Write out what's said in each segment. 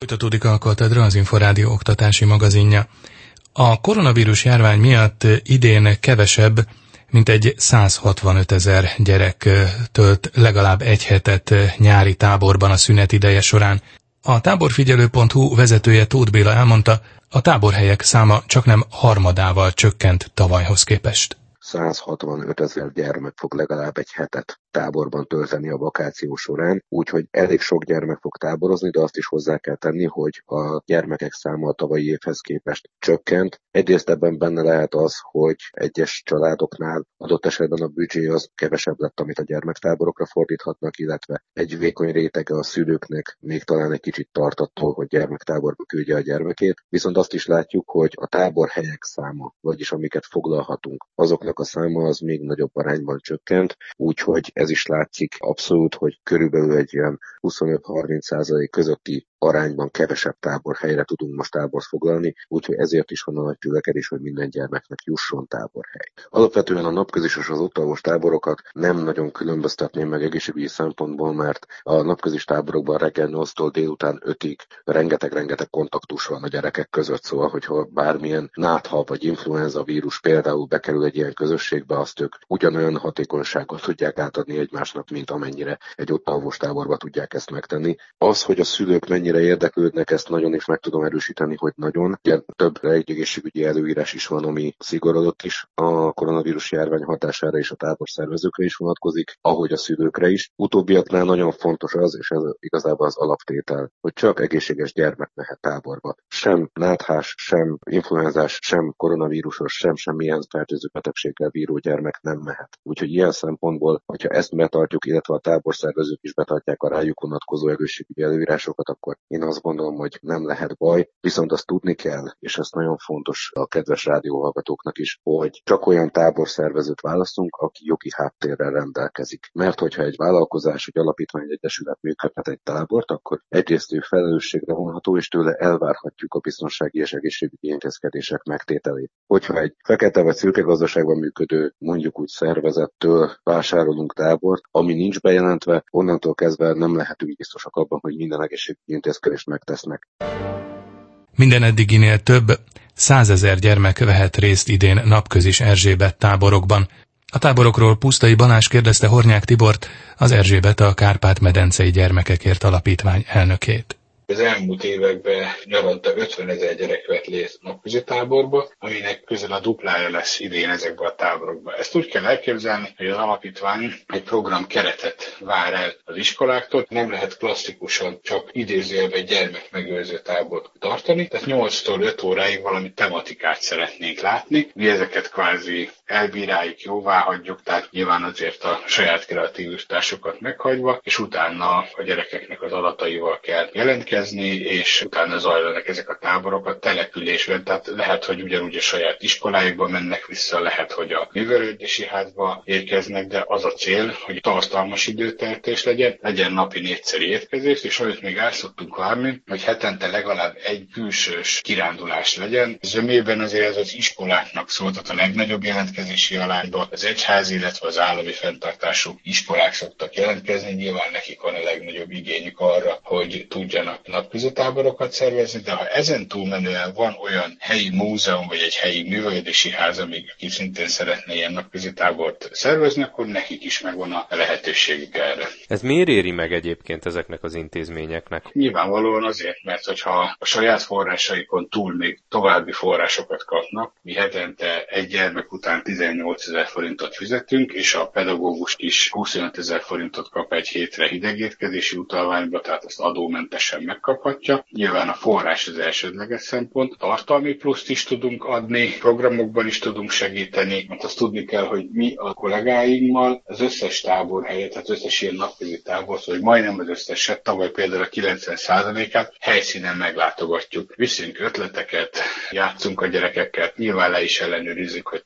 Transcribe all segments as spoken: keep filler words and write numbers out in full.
Folytatódik a Katedra, az Inforádió oktatási magazinja. A koronavírus járvány miatt idén kevesebb, mint egy száz hatvanöt ezer gyerek tölt legalább egy hetet nyári táborban a szünet ideje során. A táborfigyelő pont hu vezetője Tóth Béla elmondta, a táborhelyek száma csaknem harmadával csökkent tavalyhoz képest. száz hatvanöt ezer gyermek fog legalább egy hetet táborban tölteni a vakáció során, úgyhogy elég sok gyermek fog táborozni, de azt is hozzá kell tenni, hogy a gyermekek száma a tavalyi évhez képest csökkent. Egyrészt ebben benne lehet az, hogy egyes családoknál adott esetben a büdzsé az kevesebb lett, amit a gyermektáborokra fordíthatnak, illetve egy vékony rétege a szülőknek még talán egy kicsit tart attól, hogy gyermektáborba küldje a gyermekét. Viszont azt is látjuk, hogy a táborhelyek száma, vagyis amiket foglalhatunk, azoknak a száma az még nagyobb arányban csökkent, úgyhogy ez is látszik abszolút, hogy körülbelül egy ilyen huszonöt-harminc százalék közötti arányban kevesebb táborhelyre tudunk most tábort foglalni, úgyhogy ezért is van a nagy tülekedés, hogy minden gyermeknek jusson táborhely. Alapvetően a napközis és az ott táborokat nem nagyon különböztetném meg egészségügyi szempontból, mert a napközis táborokban reggel nyolctól délután ötig rengeteg-rengeteg kontaktus van a gyerekek között, szóval hogyha bármilyen nátha vagy influenza vírus például bekerül egy ilyen közösségbe, azt ők ugyanolyan hatékonysággal tudják átadni egymásnak, mint amennyire egy ott alvós táborba tudják ezt megtenni. Az, hogy a szülők mennyire érdeklődnek, ezt nagyon is meg tudom erősíteni, hogy nagyon. Ugye több egészségügyi előírás is van, ami szigorodott is a koronavírus járvány hatására és a táborszervezőkre is vonatkozik, ahogy a szülőkre is. Utóbbiaknál nagyon fontos az, és ez igazából az alaptétel, hogy csak egészséges gyermek mehet táborba. Sem náthás, sem influenzás, sem koronavírusos, sem semmilyen fertőző betegséggel bíró gyermek nem mehet. Úgyhogy ilyen szempontból, hogyha ezt betartjuk, illetve a táborszervezők is betartják a rájuk vonatkozó egészségügyi előírásokat, akkor én azt gondolom, hogy nem lehet baj, viszont azt tudni kell, és ez nagyon fontos a kedves rádióhallgatóknak is, hogy csak olyan táborszervezőt választunk, aki jogi háttérrel rendelkezik. Mert hogyha egy vállalkozás, egy alapítvány, egy egyesület működhet egy tábort, akkor egyrészt ő felelősségre vonható, és tőle elvárhatjuk a biztonsági és egészségügyi intézkedések megtételét. Hogyha egy fekete vagy szürke gazdaságban működő, mondjuk úgy szervezettől vásárolunk tábort, ami nincs bejelentve, onnantól kezdve nem lehetünk biztosak abban, hogy minden egészségügyi intézkedést megtesznek. Minden eddiginél több, százezer gyermek vehet részt idén napközis Erzsébet táborokban. A táborokról Pusztai Balázs kérdezte Hornyák Tibort, az Erzsébet a Kárpát-medencei Gyermekekért Alapítvány elnökét. Az elmúlt években nyaranta ötvenezer gyerek vett részt napközi táborba, aminek közel a duplája lesz idén ezekben a táborokban. Ezt úgy kell elképzelni, hogy az alapítvány egy program keretet vár el az iskoláktól. Nem lehet klasszikusan csak idézőjelben egy gyermekmegőrző tábort tartani, tehát nyolctól öt óráig valami tematikát szeretnénk látni. Mi ezeket kvázi elbíráljuk, jóvá hagyjuk, tehát nyilván azért a saját kreativitásokat meghagyva, és utána a gyerekeknek az adataival kell jelentkezni, és utána zajlanak ezek a táborok a településben, tehát lehet, hogy ugyanúgy a saját iskolájukba mennek vissza, lehet, hogy a művelődési házba érkeznek, de az a cél, hogy tartalmas időtertés legyen, legyen napi négyszer érkezés, és ahogy még el szoktunk várni, hogy hetente legalább egy külsős kirándulás legyen. Zömében azért ez az iskoláknak szóltat a legnagyobb jelentkezési arányban, az egyházi, illetve az állami fenntartású iskolák szoktak jelentkezni, nyilván nekik van a legnagyobb igényük arra, hogy tudjanak napközi táborokat szervezni, de ha ezen túlmenően van olyan helyi múzeum, vagy egy helyi művelődési ház, amíg aki szintén szeretne ilyen napközi tábort szervezni, akkor nekik is megvan a lehetőségük erre. Ez miért éri meg egyébként ezeknek az intézményeknek? Nyilvánvalóan azért, mert hogyha a saját forrásaikon túl még további forrásokat kapnak, mi hetente egy gyermek után tizennyolcezer forintot fizetünk, és a pedagógus is huszonöt ezer forintot kap egy hétre hidegétkezési utalványba, tehát azt adómentesen megkaphatja. Nyilván a forrás az elsődleges szempont. Tartalmi pluszt is tudunk adni, programokban is tudunk segíteni, mert azt tudni kell, hogy mi a kollégáimmal az összes táborhelyet, tehát összes ilyen napközi tábort, vagy majdnem az összeset, tavaly például a kilencven százalékát helyszínen meglátogatjuk. Viszünk ötleteket, játszunk a gyerekekkel, nyilván le is ellenőrizzük, hogy tényleg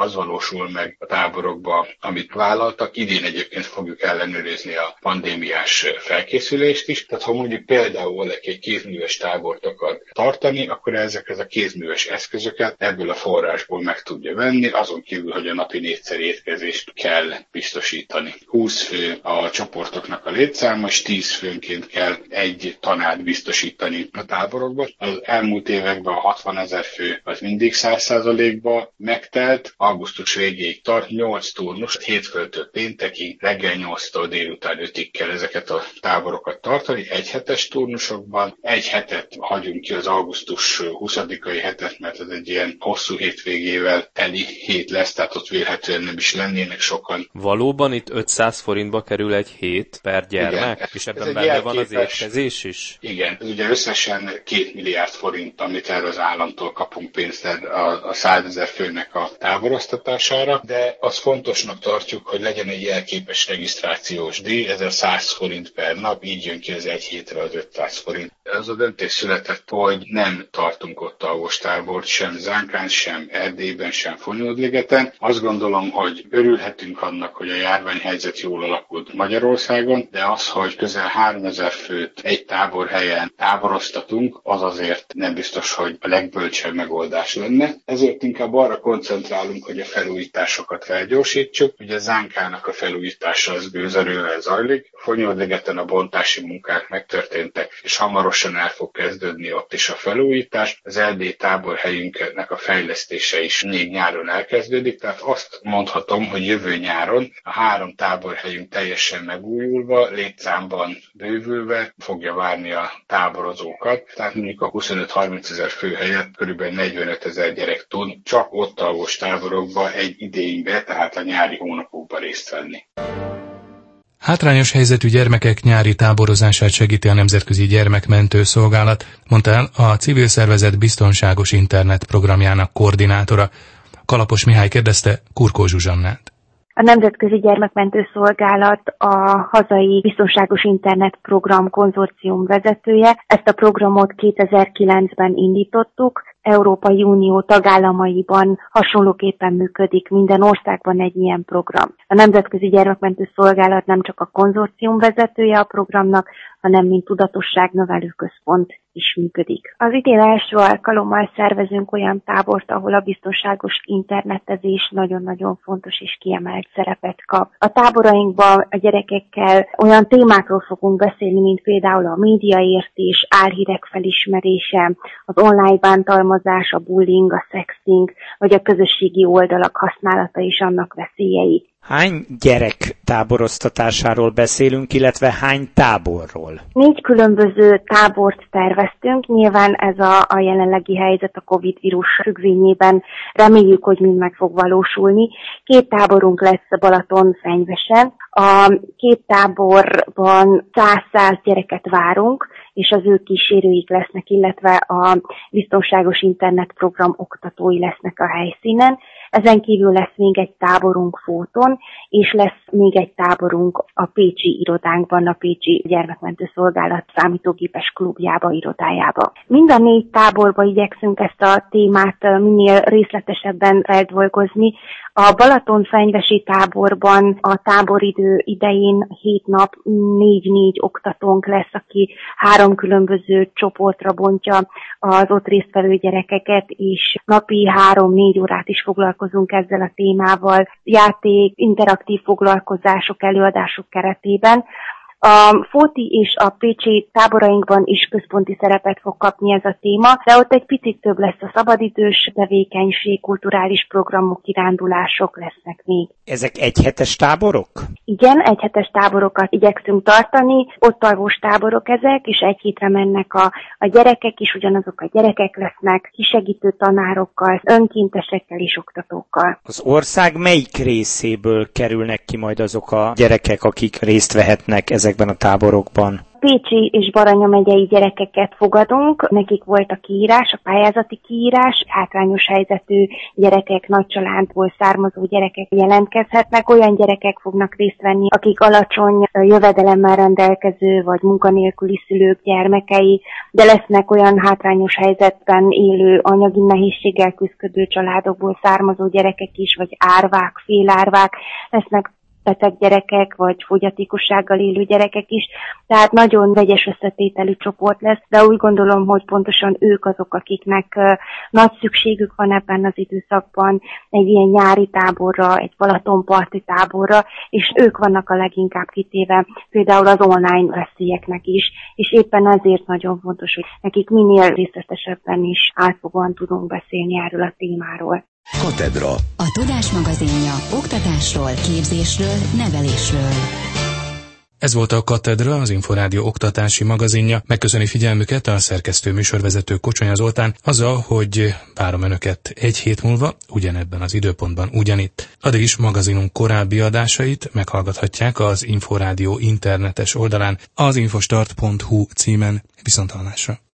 az valósul meg a táborokba, amit vállaltak. Idén egyébként fogjuk ellenőrizni a pandémiás felkészülést is. Tehát ha mondjuk például valaki egy kézműves tábort akar tartani, akkor ezek a kézműves eszközöket ebből a forrásból meg tudja venni, azon kívül, hogy a napi négyszer étkezést kell biztosítani. húsz fő a csoportoknak a létszáma, és tíz főnként kell egy tanárt biztosítani a táborokba. Az elmúlt években a hatvanezer fő az mindig száz százalékban megtelt, augusztus végéig tart, nyolc turnus, hétfőtől péntekig, reggel nyolctól délután ötig kell ezeket a táborokat tartani, egy hetes turnusokban, egy hetet hagyunk ki az augusztus huszadikai hetet, mert ez egy ilyen hosszú hétvégével teli hét lesz, tehát ott vélhetően nem is lennének sokan. Valóban itt ötszáz forintba kerül egy hét per gyermek? Igen, és ebben benne van az étkezés is? Igen, ez ugye összesen két milliárd forint, amit erre az államtól kapunk pénzt a, a százezer főnek a táboroztatására, de az fontosnak tartjuk, hogy legyen egy jelképes regisztrációs díj, ezerszáz forint per nap, így jön ki az egy hétre az ötszáz forint. Az a döntés született, hogy nem tartunk ott alvostábort, sem Zánkán, sem Erdélyben, sem Fonyódligeten. Azt gondolom, hogy örülhetünk annak, hogy a járványhelyzet jól alakult Magyarországon, de az, hogy közel háromezer főt egy táborhelyen táboroztatunk, az azért nem biztos, hogy a legbölcsebb megoldás lenne. Ezért inkább arra koncentrálunk, hogy a felújításokat felgyorsítsuk. Ugye Zánkának a felújítása az gőzerővel zajlik, Fonyódligeten a bontási munkák megtörténtek, és hamarosan el fog kezdődni ott is a felújítás. Az erdélyi táborhelyünknek a fejlesztése is még nyáron elkezdődik, tehát azt mondhatom, hogy jövő nyáron a három táborhelyünk teljesen megújulva, létszámban bővülve fogja várni a táborozókat, tehát mondjuk a huszonöt-harminc ezer fő helyett körülbelül negyvenöt ezer gyerek tud csak ott alvos táborokba egy idénybe, tehát a nyári hónapokban részt venni. Hátrányos helyzetű gyermekek nyári táborozását segíti a Nemzetközi Gyermekmentő Szolgálat, mondta el a civil szervezet biztonságos internet programjának koordinátora. Kalapos Mihály kérdezte Kurkó Zsuzsannát. A Nemzetközi Gyermekmentő Szolgálat a hazai biztonságos internet program konzorcium vezetője. Ezt a programot kétezer-kilencben indítottuk. Európai Unió tagállamaiban hasonlóképpen működik, minden országban egy ilyen program. A Nemzetközi Gyermekmentő Szolgálat nem csak a konzorcium vezetője a programnak, hanem mint tudatosságnövelő központ is működik. Az idén első alkalommal szervezünk olyan tábort, ahol a biztonságos internetezés nagyon-nagyon fontos és kiemelt szerepet kap. A táborainkban a gyerekekkel olyan témákról fogunk beszélni, mint például a médiaértés, álhírek felismerése, az online bántalmazás, a bullying, a sexting, vagy a közösségi oldalak használata és annak veszélyei. Hány gyerek táboroztatásáról beszélünk, illetve hány táborról? Négy különböző tábort terveztünk. Nyilván ez a, a jelenlegi helyzet a Covid vírus függvényében reméljük, hogy mind meg fog valósulni. Két táborunk lesz Balatonfenyvesen. A két táborban száz-száz gyereket várunk, és az ő kísérőik lesznek, illetve a biztonságos internetprogram oktatói lesznek a helyszínen. Ezen kívül lesz még egy táborunk Fóton, és lesz még egy táborunk a pécsi irodánkban, a Pécsi Gyermekmentő Szolgálat számítógépes klubjába, irodájába. Mind a négy táborba igyekszünk ezt a témát minél részletesebben feldolgozni. A Balatonfenyvesi táborban a táboridő idején hét nap négy-négy oktatónk lesz, aki három különböző csoportra bontja az ott résztvevő gyerekeket, és napi három-négy órát is foglalkozunk ezzel a témával, játék, interaktív foglalkozások, előadások keretében. A Fóti és a pécsi táborainkban is központi szerepet fog kapni ez a téma, de ott egy picit több lesz a szabadidős tevékenység, kulturális programok, kirándulások lesznek még. Ezek egyhetes táborok? Igen, egyhetes táborokat igyekszünk tartani, ott alvós táborok ezek, és egy hétre mennek a, a gyerekek is, ugyanazok a gyerekek lesznek, kisegítő tanárokkal, önkéntesekkel és oktatókkal. Az ország melyik részéből kerülnek ki majd azok a gyerekek, akik részt vehetnek ezekben a táborokban? pécsi és Baranya megyei gyerekeket fogadunk, nekik volt a kiírás, a pályázati kiírás, hátrányos helyzetű gyerekek, nagy családból származó gyerekek jelentkezhetnek, olyan gyerekek fognak részt venni, akik alacsony jövedelemmel rendelkező vagy munkanélküli szülők gyermekei, de lesznek olyan hátrányos helyzetben élő, anyagi nehézséggel küzdő családokból származó gyerekek is, vagy árvák, félárvák, lesznek beteg gyerekek, vagy fogyatékossággal élő gyerekek is, tehát nagyon vegyes összetételű csoport lesz, de úgy gondolom, hogy pontosan ők azok, akiknek uh, nagy szükségük van ebben az időszakban egy ilyen nyári táborra, egy Balatonparti táborra, és ők vannak a leginkább kitéve például az online veszélyeknek is, és éppen ezért nagyon fontos, hogy nekik minél részletesebben is átfogóan tudunk beszélni erről a témáról. Katedra. A Tudás magazinja oktatásról, képzésről, nevelésről. Ez volt a Katedra, az Inforádió oktatási magazinja. Megköszöni figyelmüket a szerkesztő műsorvezető Kocsonya Zoltán azzal, hogy várom önöket egy hét múlva, ugyanebben az időpontban ugyanitt. Addig is magazinunk korábbi adásait meghallgathatják az Inforádió internetes oldalán, az infostart pont hu címen. Viszonthallásra.